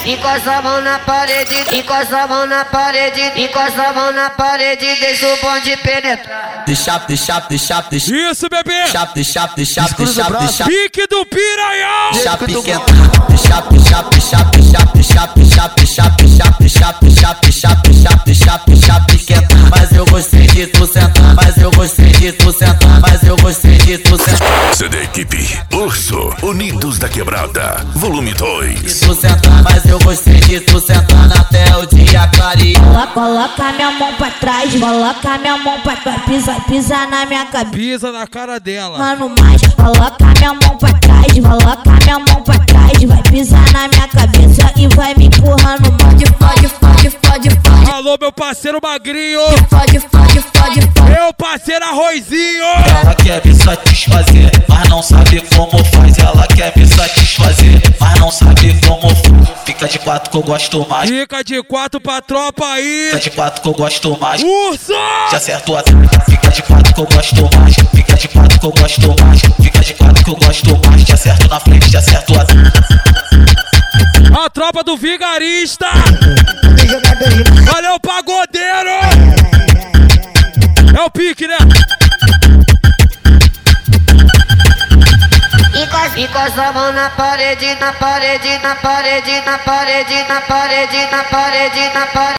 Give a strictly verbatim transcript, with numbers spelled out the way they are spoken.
encosta a mão na parede, encosta a mão na parede, encosta a mão na parede, deixa o bonde penetrar. Deixa, deixa, deixa, deixa. Isso, bebê. Deixa, deixa, deixa, deixa, deixa. Pique do piranhão. Deixa piquentar. Deixa, deixa, deixa, deixa, deixa, deixa, deixa, deixa, deixa, deixa, deixa, deixa, deixa, deixa piquentar. Mas eu gostei de tu sentar, mas eu gostei de tu sentar, mas eu gostei de tu sentar. C D Equipe Urso, Unidos da Quebrada, volume dois. Tu sentar, mas eu gostei de tu sentar até o dia clarear. Coloca, coloca minha mão pra trás, coloca minha mão pra trás, pisa, pisa na minha cabeça. Pisa na cara dela. Mano, mais, coloca minha mão pra trás, coloca minha mão pra trás, vai pisar na minha cabeça e vai me empurrando. Pode, pode, pode, pode, pode. Alô, meu parceiro magrinho. Pode, pode, pode, pode. Meu parceiro arrozinho. Ela quer me satisfazer, mas não sabe como faz. Ela quer me satisfazer, mas não sabe como faz. Fica de quatro que eu gosto mais. Fica de quatro pra tropa aí. Fica de quatro que eu gosto mais. Urso! Já acertou a treta. Fica de quatro que eu gosto mais. Fica de quatro que eu gosto mais. Fica de quatro que eu gosto mais. Te acerto na frente, te acerto a treta. A tropa do vigarista. Valeu, pagodeiro. É o pique, né? Encosta, encosta a mão na parede, na parede, na parede, na parede, na parede, na parede, na parede.